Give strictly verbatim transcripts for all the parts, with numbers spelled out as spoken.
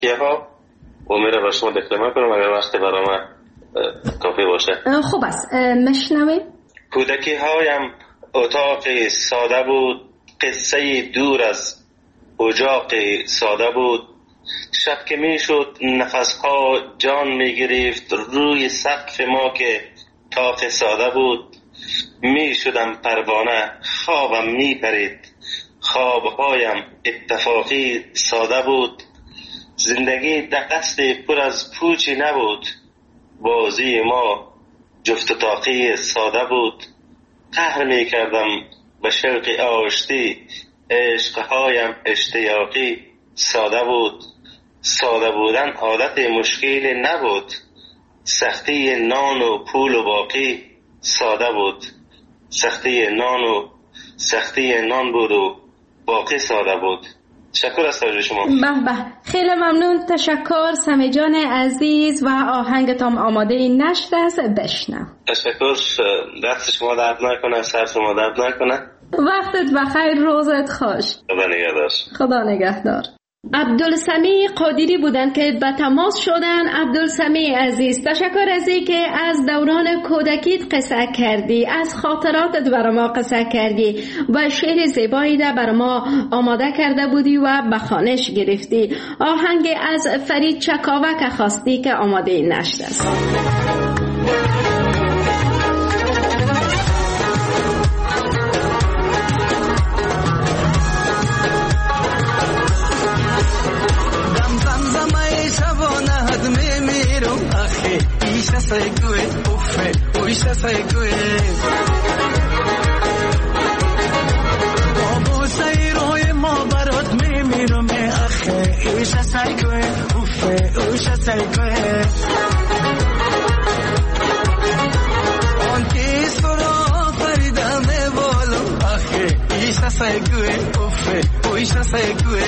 یه ها امیده با شما دکلمه کنم اگر وقت برای من کافی باشه. خوب است مشنویم. کودکی هایم اتاق ساده بود، قصه دور از اجاق ساده بود. شب که می شد نفس ها جان می گرفت روی سقف ما که طاق ساده بود. می شدم پروانه خوابم می پرید، خوابهایم اتفاقی ساده بود. زندگی دقست پر از پوچی نبود، بازی ما جفت طاقی ساده بود. قهر می کردم به شوق آشتی، عشقهایم اشتیاقی ساده بود. ساده بودن عادت مشکلی نبود، سختی نان و پول و باقی ساده بود. سختی نان و سختی نان بود و باقی ساده بود. تشکر از توجه شما. به به خیلی ممنون. تشکر سمی جان عزیز و آهنگتان آماده نشده است، بشنو. تشکر. دست شما درد نکنه، سر شما درد نکنه. وقتت بخیر، روزت خوش. خدا نگهدار. خدا نگهدار. عبدالسمیع قادری بودن که به تماس شدن. عبدالسمیع عزیز تشکر از این که از دوران کودکیت قصه کردی، از خاطراتت برای ما قصه کردی و شعر زیبایی ده برای ما آماده کرده بودی و به خوانش گرفتی. آهنگ از فرید چکاوک خواستی که آماده نشده است. سایگوی اوفه اویش سایگوی بابو سایروی ما برات میمیرم اخه ایش سایگوی اوفه اویش سایگوی آن کی سرا فریدم بالو اخه ایش سایگوی اوفه اویش سایگوی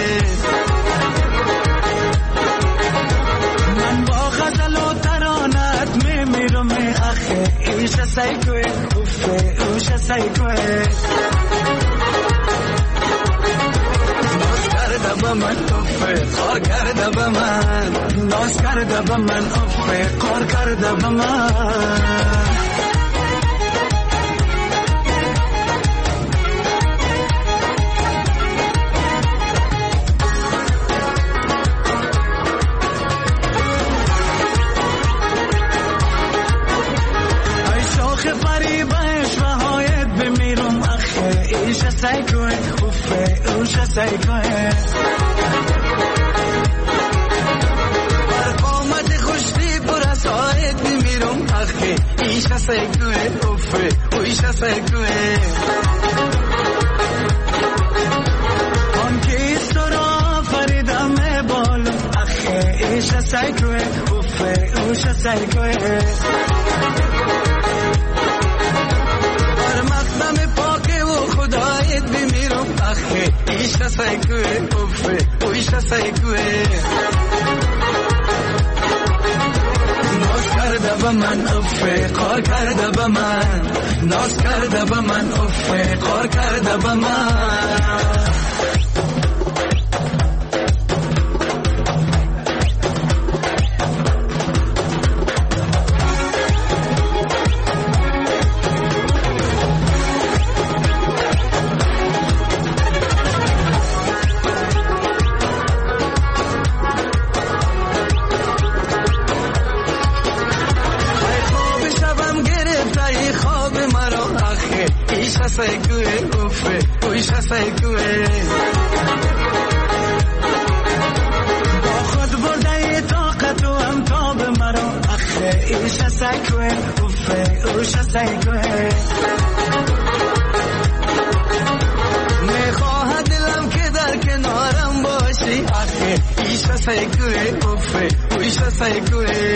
من با غزل و ترانت میمیرم اخه ایش سایگوی اوفه اوش سایگوی ناز کرده با من اوفه خار کرده با من ناز کرده با من اوفه خار کرده با من سایگوی اوفه اوش سایگوی بر قامت خوشتی پر از آید میمیرم اخی ایش سایگوی اوفه اوش سایگوی آن که سرا فریدم بالم اخی ایش سایگوی اوفه اوش سایگوی بر مقدم پاک و خدایت بمیرم اخی ایش سایگوی اوفه اویش سایگوی ناز کرده با من اوفه قار کرده با من ناز کرده با من اوفه قار کرده با من سایگوی اوفه اویش سایگوی با خود برده طاقت و هم تاب مرا اخه ایش سایگوی اوفه اویش سایگوی میخواهد دلم که در کنارم باشی اخه ایش سایگوی اوفه اویش سایگوی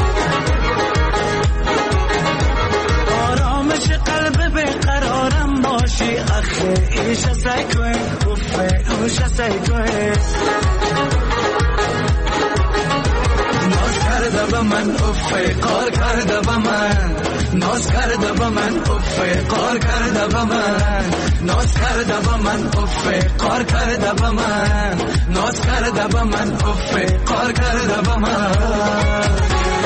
آرامش قلب بقرارم باشی اخه ایش سایگوی اوفه اوش سایگوی ناز کرده با من اوفه قار کرده با من ناز کرده به من افه قار کرده به من ناز کرده به من افه قار کرده به من ناز کرده به من افه قار کرده به من.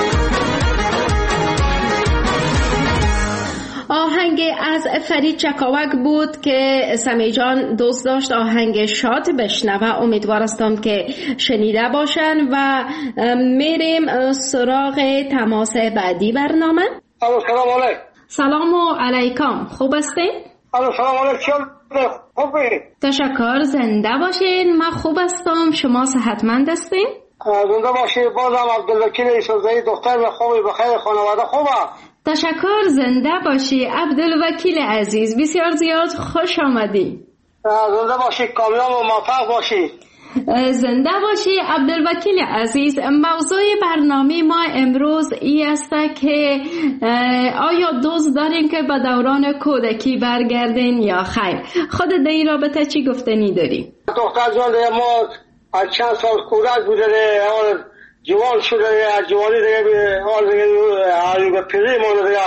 آهنگ از فرید چکاوک بود که سمی جان دوست داشت آهنگ شاد بشنوه. امیدوار هستم که شنیده باشن و میریم سراغ تماس بعدی برنامه. سلام علیکم. سلام علیکم. خوب هستین؟ سلام علیکم. خوبی؟ تشکر. زنده باشین. من خوب هستم. شما صحتمند هستین؟ زنده باشی. بازم عبدالوکیل یوسفزئی دختر خوبی بخیر خانواده خوبه؟ تشکر. زنده باشی عبدالوکیل عزیز. بسیار زیاد خوش آمدی. زنده باشی. کامیاب و موفق باشی. زنده باشی عبدالوکیل عزیز. موضوع برنامه ما امروز ای است که آیا دوست دارین که به دوران کودکی برگردین یا خیر؟ خود در این رابطه چی گفتنی داری؟ دختر جان ما از چند سال کودک بوده، جوان شده، از جوانی دیگه حال دیگه به پیری مونده دیگه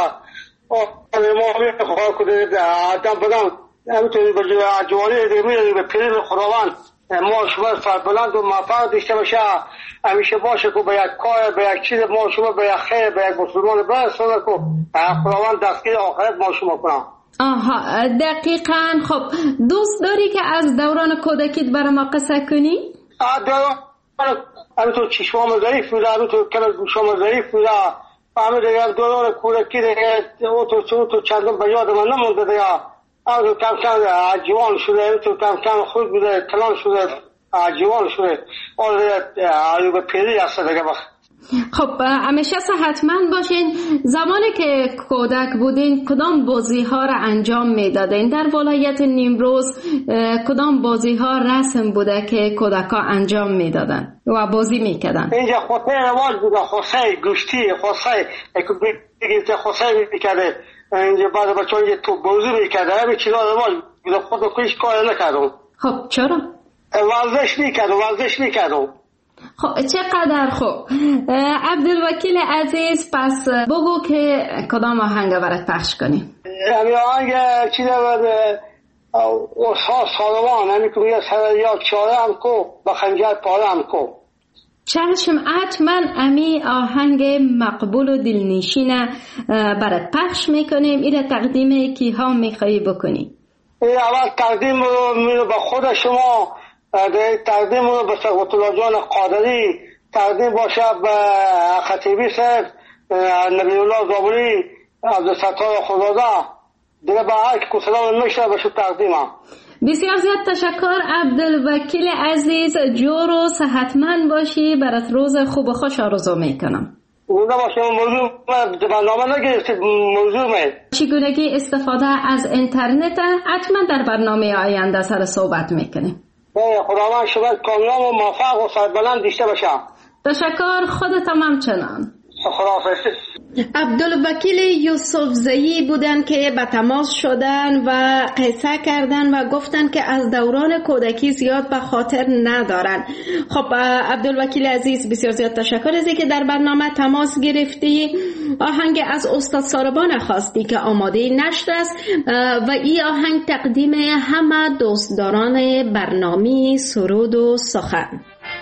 ما میخواه کنه آدم بدم همینطوری به جوانی دیگه میره به پیری خداوند ما شما سربلند و موفق داشته باشه، همیشه باشه که به یک کار به یک چیز ما شما به یک خیر به یک مسلمان برسونه که خداوند دستگیر آخرت ما شما کنم. آها دقیقاً. خب دوست داری که از دوران کودکیت برای ما قصه کنی؟ دوران همینطور چشمام ضعیف بوده، همینطور کلم گوشام ضعیف بوده، همه دیگه دوران کودکی دیگه تو تو چندم به یاد من نمونده دیگه. همینطور کم کم جوان شده، همینطور کم کم خود بوده، کلان شده، جوان شده، آن دیگه به پیری هسته دیگه. خب همیشه صحتمند باشین. زمانی که کودک بودین کدام بازی ها را انجام میدادین؟ در ولایت نیمروز کدام بازی ها رسم بوده که کودک ها انجام میدادن و بازی میکردن؟ اینجا خوصه رواج بوده، خوصه گوشتی، خوصه بگیرده خوصه میکرده، اینجا بعد بچه ها تو بازی میکرده، همین چیزا رواج بوده. خود کویش کار نکردم. خب چرا؟ ورزش میکردم ورزش میکردم. خب چقدر خوب. عبدالوکیل عزیز پس بگو که کدام آهنگ برات پخش کنیم؟ یعنی آهنگ چیزه بده اصحاب سالوان، همی که میگه سر یا چاره هم کو با خنجر پاره هم کو. چشم حتما امی آهنگ مقبول و دلنشین برات پخش میکنیم. ایره تقدیم کی ها میخوایی بکنی؟ اول تقدیم رو به خود شما، تقدیم رو به سقوط الله جان قادری، تقدیم باشه به خطیبی صاحب، نبی الله زابری، عبدالستار خداده دیگه به هر که سلام میشه بشه تقدیمم. بسیار زیاد تشکر عبدالوکیل عزیز. جور و صحتمند باشی. برات روز خوب و خوش آرزو میکنم. زنده باشی. موضوع برنامه نگرفتید موضوع می چگونگی استفاده از اینترنت حتما در برنامه آینده سر صحبت میکنیم. خداوند شما کامیاب و موفق و سربلند داشته باشه. تشکر. خودتم همچنان. خداحافظ. عبدالوکیل یوسفزئی بودن که به تماس شدن و قصه کردن و گفتن که از دوران کودکی زیاد به خاطر ندارن. خب عبدالوکیل عزیز بسیار زیاد تشکر از اینکه در برنامه تماس گرفتی. آهنگ از استاد ساربان خواستی که آماده نشده است و این آهنگ تقدیم همه دوستداران برنامه سرود و سخن.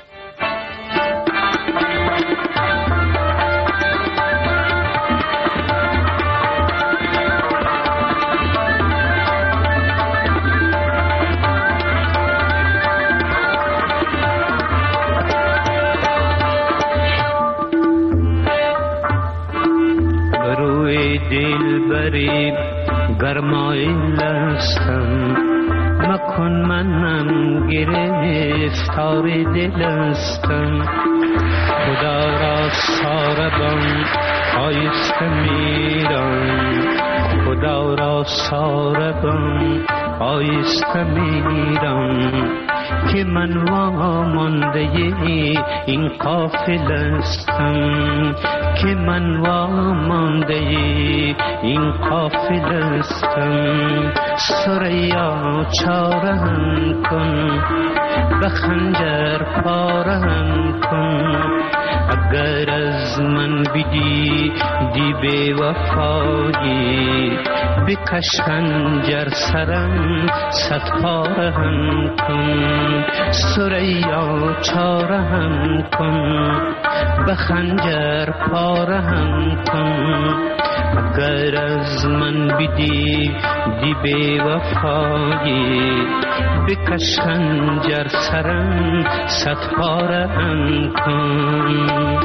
دلبری گرمایل هستم مکن منم گرفتار دل هستم خدا را ساربان آیسته میرم خدا را ساربان آیسته میرم که من وامانده این قافل هستم که من وامانده این قافل هستم سریا چارم کن به خنجر پارم کن اگر از از من بدیدی بی وفایی بکش خنجر سرم صد پاره هم کن ثریا چاره هم کن به خنجر پاره هم کن اگر از من بدیدی بی وفایی بکش خنجر سرم صد پاره هم کن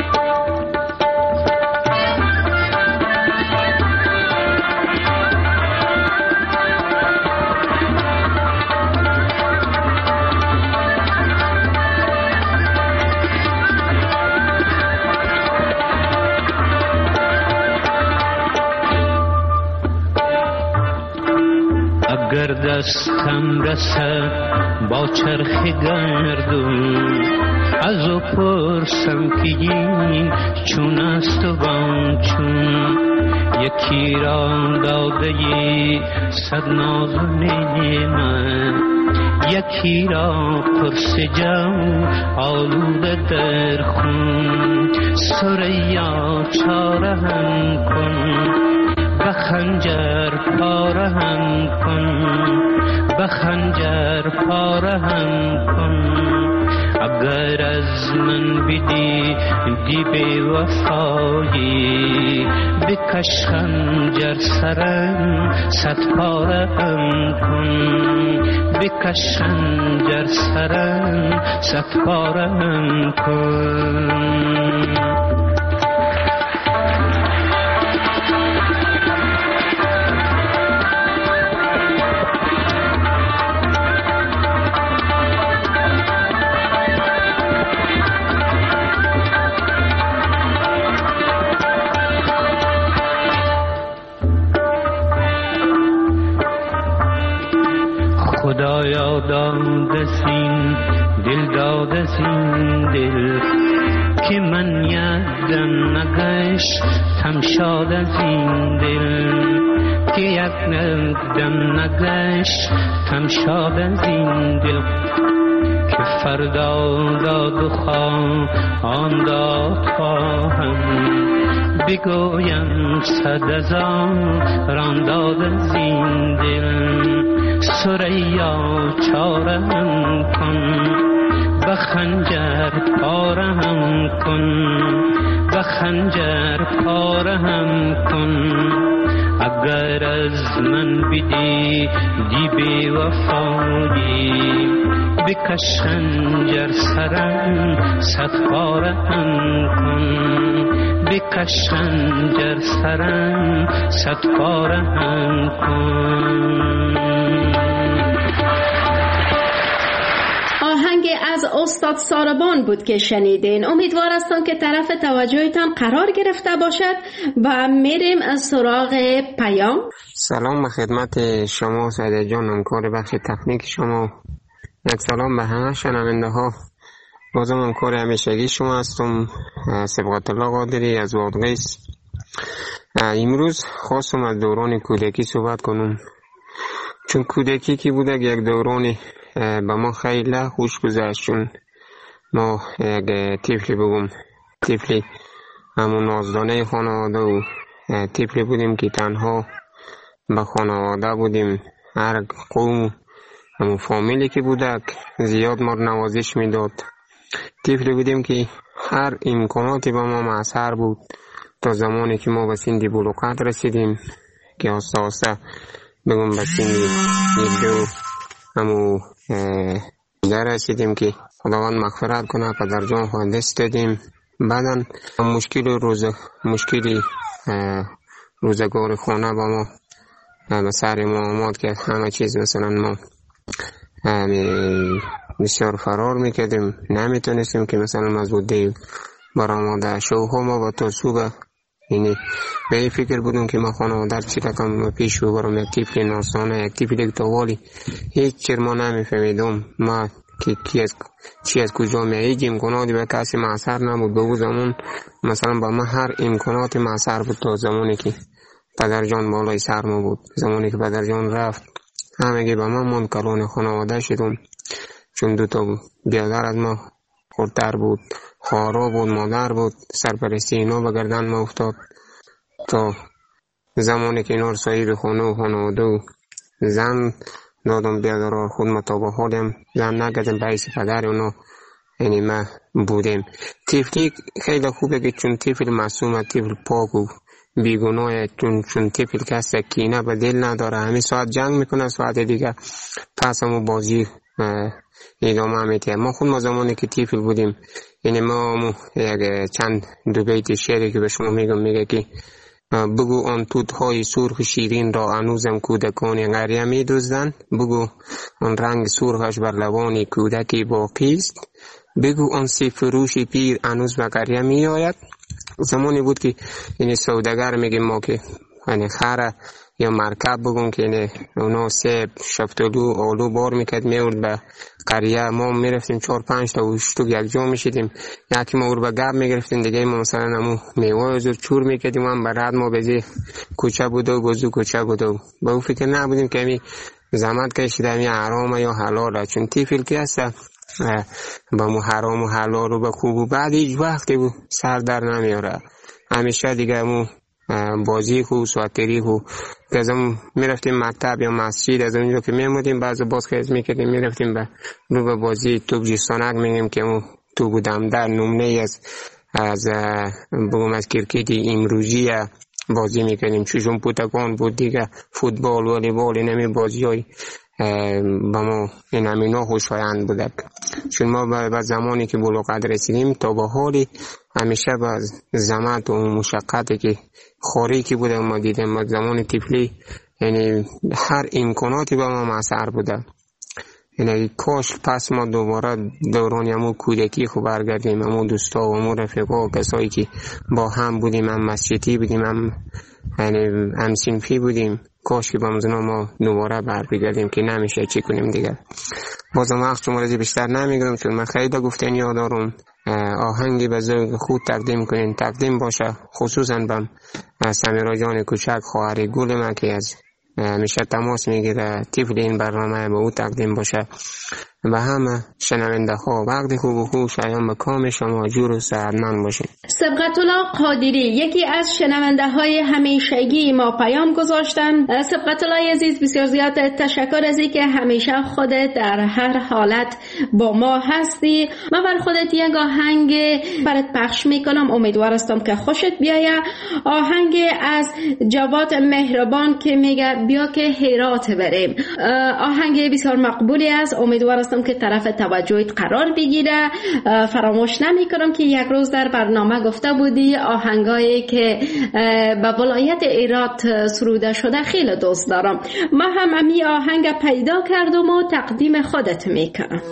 اگر دستم رسد با چرخ گردون از او پرسم که این چون است و آن چون یکی را داده صد ناز و نعمت یکی را پرس جو آلوده در خون ثریا چاره هم کن به خنجر پاره هم کن به خنجر پاره هم کن اگر از من بدیدی بی وفایی بکش خنجر سرم صد پاره هم کن بکش خنجر سرم صد پاره هم کن خدایا داده سین دل داده سین دل که من یادم نگشتم شاد از این دل که یک دم نگشتم شاد از این دل که فردا داد و خواه آن داد خواهم بگویم صد هزاران داد از این دل ثریا چاره هم کن به خنجر پاره هم کن به خنجر پاره هم کن اگر از من بدیدی بی وفایی بکش خنجر سرم صد پاره هم کن بکش خنجر سرم صد پاره هم کن. آهنگ از استاد ساربان بود که شنیدین. امیدوار هستم که طرف توجهتان قرار گرفته باشد و میریم از سراغ پیام. سلام به خدمت شما سعید جان، همکار بخش تکنیک شما. یک سلام به همه شنونده ها. بازم همکار همیشگی شما هستم، سبقت الله قادری از وادغیس. امروز خواستم از دوران کودکی صحبت کنم، چون کودکی که بوده یک دورانی به ما خیلی خوش گذشت. چون ما یک طفلی بگم طفلی همون نازدانه خانواده و طفلی بودیم که تنها به خانواده بودیم. هر قوم همون فامیلی که بودک زیاد ما نوازش میداد. طفلی بودیم که هر امکاناتی به ما میسر بود تا زمانی که ما به سن بلوغت رسیدیم، که آسته آسته بگم به سن دو همو در رسیدیم که خداوند مغفرت کنه، پدر جان خود دست دادیم. بعدا مشکل روز مشکلی روزگار خانه با ما به سر ما آمد که همه چیز مثلا ما بسیار فرار میکردیم، نمیتونستیم که مثلا از بوده برآمده شوها ما با تا صبح. یعنی به این فکر بودم که ما خانواده چی رقم پیش ببرم، یک طفل ناسانه، یک طفل توالی. هیچ چیز ما نمیفهمیدم ما که کی از چی از کجا می. هیچ امکاناتی به کسی معصر نبود. به اون زمان مثلا با ما هر امکانات معصر بود تا زمانی که پدر جان بالای سر ما بود. زمانی که پدر جان رفت همگی با ما من کلون خانواده شدم، چون دو تا بیادر از ما خردتر بود. خارا بود، مادر بود، سرپرستی اینا به گردن ما افتاد تا زمانی که اینا رو صاحب خانه و خانواده و زن دادم بیادرار خود مطابق حالیم زن نگدم به حیث پدر اونا یعنی ما بودیم. طفلی خیلی خوبه که چون طفل معصومه، طفل پاک و بیگناه، چون چون طفل کسی کینه به دل نداره، همین ساعت جنگ میکنه، ساعت دیگه پس همون بازی ادامه میده. ما خود ما زمانی که طفل بودیم یعنی ما یک چند دو بیت شعری که به شما میگم میگه که بگو آن توت‌های سرخ شیرین را هنوزم کودکان قریه می‌دزدند، بگو آن رنگ سرخش بر لبان کودکی باقی است، بگو آن سیب فروش پیر هنوز به قریه می‌آید. زمانی بود که یعنی سوداگر میگیم ما که یعنی خره یا مرکب بگون که یعنی اونا سیب شفتالو آلو بار میکرد میورد به قریه، ما میرفتیم چهار پنج تا وشتوک یک جا میشیدیم، یکی ما او به گب میگرفتیم، دیگه ما مثلا همون میوه زور چور میکردیم، هم برد ما بزی کوچه بوده و گزو کوچه بوده و به او فکر نبودیم که همی زحمت کشیده همی حرامه یا حلاله، چون تیفل که هست با مو حرام و حلال رو به خوب و بعد هیچ وقتی بود سر در نمیاره، همیشه دیگه همون بازی خو سواتری خو که از هم میرفتیم مکتب یا مسجد، از اونجا که میمودیم بعض باز خیز میکردیم میرفتیم به رو به بازی توپ جیستانک میگیم که اون تو بودم در نمونه از از بگم از کرکتی امروزی بازی میکردیم، چوشون پوتکان بود دیگه، فوتبال والیبال اینمی بازی های با ما این همینا خوشایند بوده. چون ما بعد زمانی که بلوغت رسیدیم تا به حالی همیشه با زحمت و مشقتی که خوری که بوده ما دیدیم، ما زمان طفلی یعنی هر امکاناتی با ما مسر بوده، یعنی کاش پس ما دوباره دوران همون کودکی خو برگردیم، همون دوستا و همون رفقا و کسایی که با هم بودیم، هم مسجدی بودیم، هم یعنی هم صنفی بودیم، کاش که با مزنا ما دوباره برگردیم که نمیشه چی کنیم دیگه. بازم وقت شما رازی بیشتر نمیگرم چون من خیلی گفتن یادارم، آهنگی به ذوق خود تقدیم کنین، تقدیم باشه خصوصا بم سمیرا جان کوچک خواهر گل من که از همیشه تماس میگیره، طفل این برنامه به او تقدیم باشه و همه شنونده ها وقتی خوب و خوب شایان به کام شما جور و سعدمند باشین. سبقت الله قادری یکی از شنونده های همیشگی ما پیام گذاشتن. سبقت الله عزیز بسیار زیاد تشکر از اینکه همیشه خودت در هر حالت با ما هستی. من بر خودت یک آهنگ برات پخش میکنم، امیدوار هستم که خوشت بیاید. آهنگ از جواد مهربان که میگه بیا که هرات بریم. آهنگ بسیار مقبولی است، امیدوار هستم که طرف توجهت قرار بگیره. فراموش نمی کنم که یک روز در برنامه گفته بودی آهنگایی که به ولایت هرات سروده شده خیلی دوست دارم. ما هم امی آهنگ پیدا کردم و تقدیم خودت میکنم.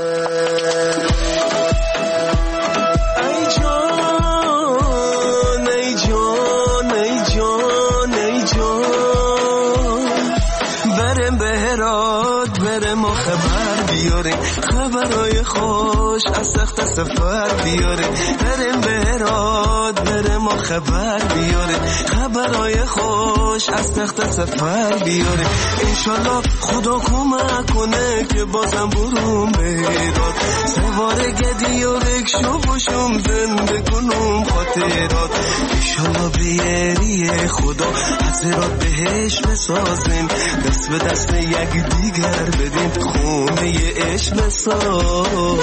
خبرای خوش از سخت سفر بیاره، بریم به هرات بریم ما خبر بیاره، خبرای خوش از سخت سفر بیاره، انشالله خدا کمک کنه که بازم برون به هرات، سوار گدی و رکشو باشم زنده کنم خاطرات، انشالله بیاری خدا از هرات بهش بسازیم، دست به دست یک دیگر بدیم، خونه عشق بسازیم.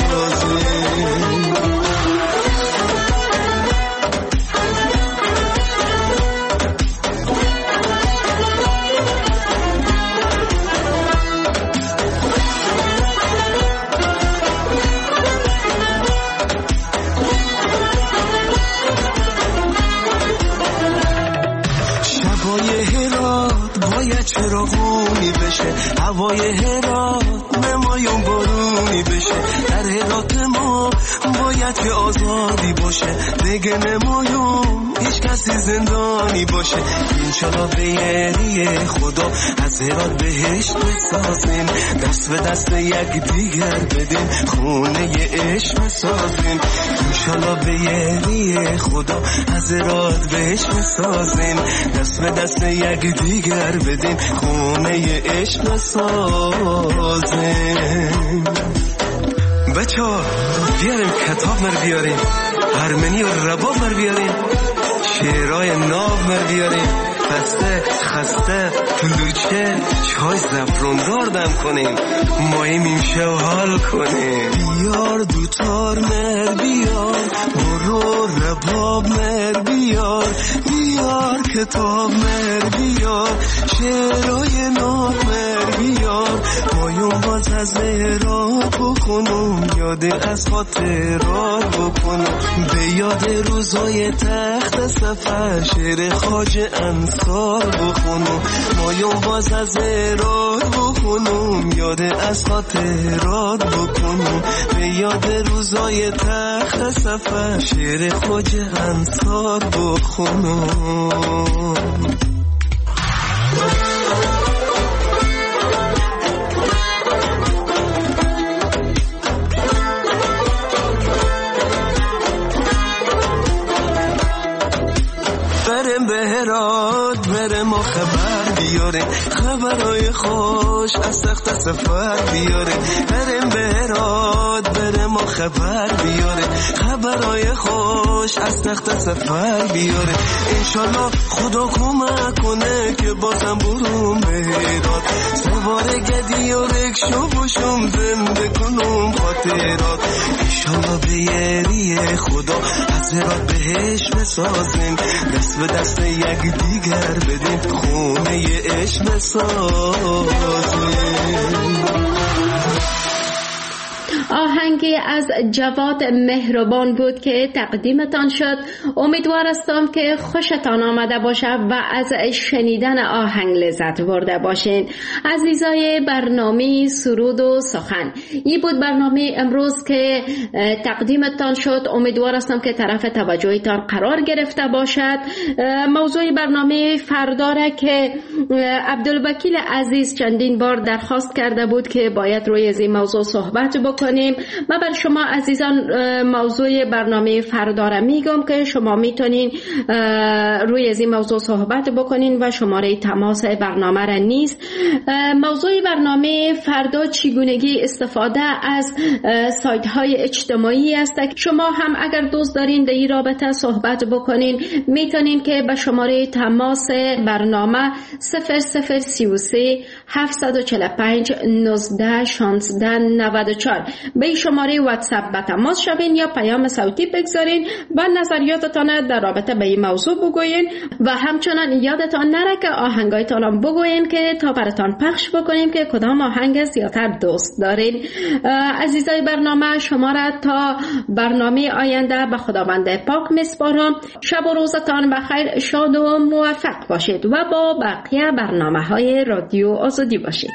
شبای هرات باید چراغونی بشه، هوای هرات نمایون بارونی بشه، در هرات ما باید که آزادی باشه، دیگه نمایون هیچ کسی زندانی باشه، انشالله بیاری خدا از هرات بهشت بسازیم، دست به دست یک دیگر بدیم، خونه عشق بسازیم، انشالله بیاری خدا از هرات بهشت بسازیم، دست به دست یک دیگر بدیم، خونه عشق بسازیم. بچه ها بیاریم کتاب مر بیاریم، هرمنی و رباب مر بیاریم، شعرهای ناب مر بیاریم، خسته خسته کلوچه چای زفروندار دم کنیم، ماهی میمشه و حال کنیم. بیار دوتار مر بیار، برو رباب مر بیار، بیار کتاب مر بیار، شعرهای ناب مر بیار، مایون باز از مهراب بخونم، یاد از خاطرات بکنم، به یاد روزای تخت سفر شعر خواجه انصار بخونم، مایون باز از مهراب بخونم، یاد از خاطرات بکنم، به یاد روزای تخت سفر شعر خواجه انصار بخونم. برم به هرات برم و خبر بیاره، خبرای خوش از تخت سفر بیاره، برم به هرات برم و خبر بیاره، خبرای خوش از تخت سفر بیاره. انشالله خدا کمک کنه که بازم برم به هرات، سوار گدی و رکشو باشم زنده کنم خاطرات. انشالله به یری خدا از هرات بهش بسازیم، دست به دست یک دیگر بدیم، خونه ی عشق بسازیم. آهنگی از جواد مهربان بود که تقدیمتان شد. امیدوار هستم که خوشتان آمده باشه و از شنیدن آهنگ لذت برده باشین. عزیزای برنامه سرود و سخن، این بود برنامه امروز که تقدیمتان شد. امیدوار هستم که طرف توجهتان قرار گرفته باشد. موضوع برنامه فردا را که عبدالوکیل عزیز چندین بار درخواست کرده بود که باید روی از این موضوع صحبت بکنیم. من بر شما عزیزان موضوع برنامه فردا را میگم که شما میتونین روی از این موضوع صحبت بکنین و شماره تماس برنامه را نیست. موضوع برنامه فردا چگونگی استفاده از سایت های اجتماعی است. شما هم اگر دوست دارین در این رابطه صحبت بکنین میتونین که به شماره تماس برنامه صفر صفر سی و سه هفتصد و چهل و پنج نوزده شانزده نود و چهار به شماره واتساپ به تماس شوین یا پیام صوتی بگذارین و نظریاتتان در رابطه به این موضوع بگوین و همچنان یادتان نره که آهنگایتان هم بگوین که تا براتان پخش بکنیم که کدام آهنگ زیادتر دوست دارین. عزیزای برنامه، شما را تا برنامه آینده به خداوند پاک میسپارم. شب و روزتان بخیر، شاد و موفق باشید و با بقیه برنامه های رادیو آزادی باشید.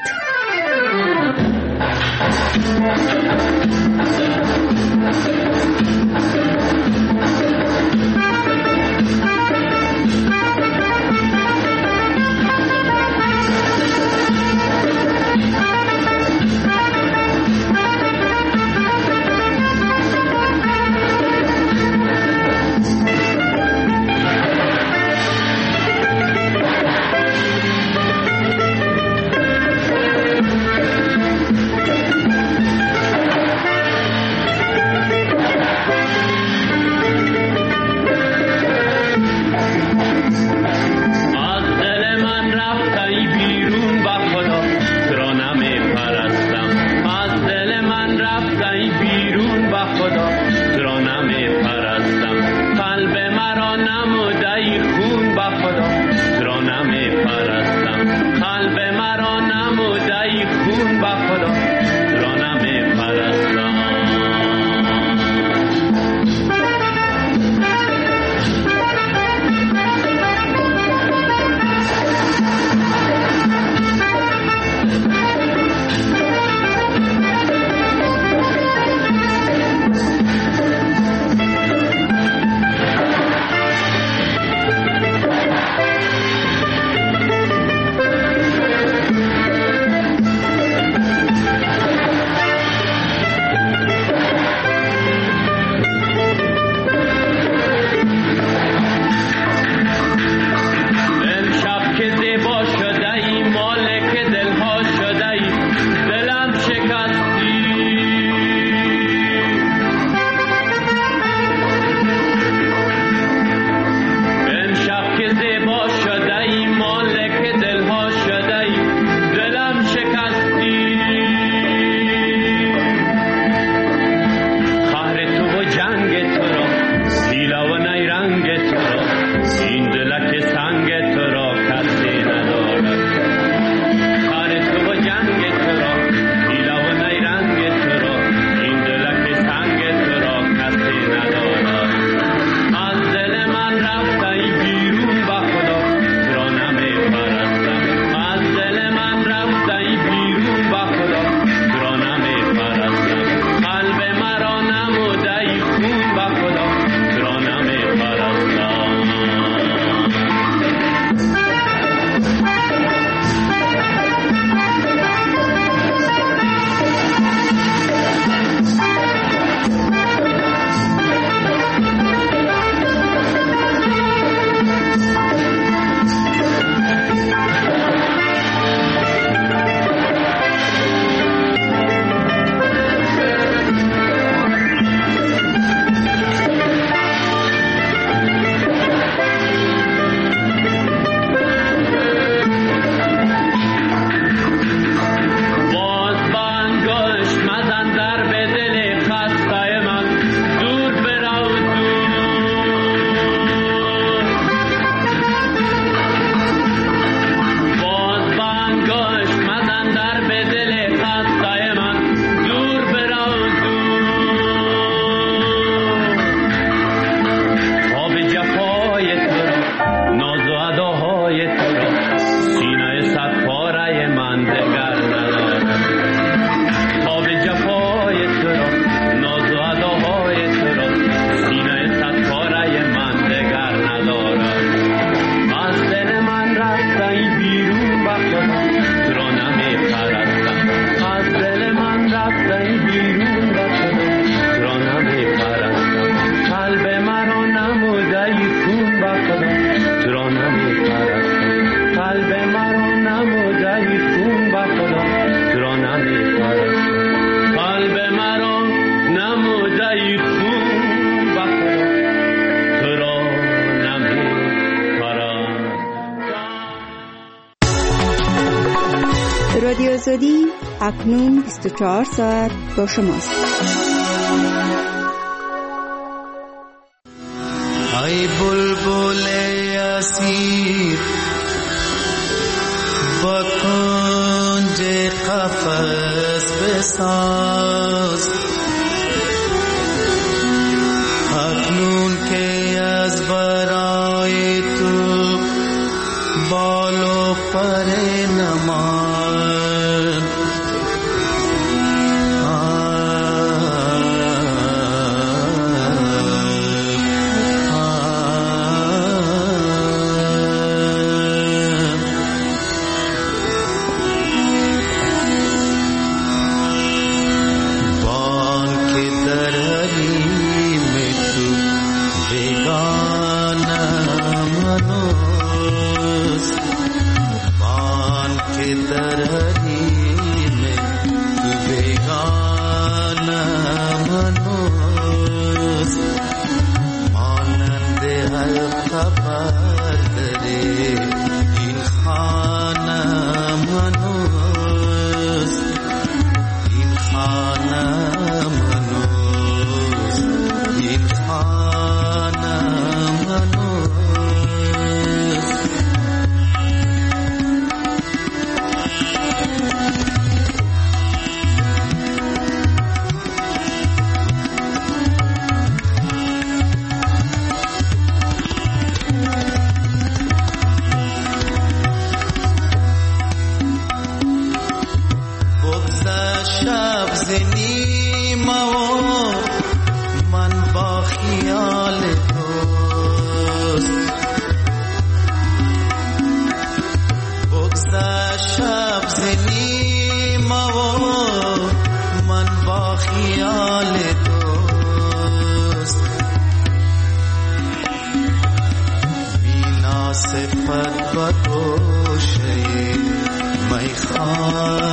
آزادی اکنون بیست و چهار ساعت با شماست. ای بلبل اسیر با کنج قفس بساز، اکنون که از برای تو بال و پر نمان، صفت و توشه میخوان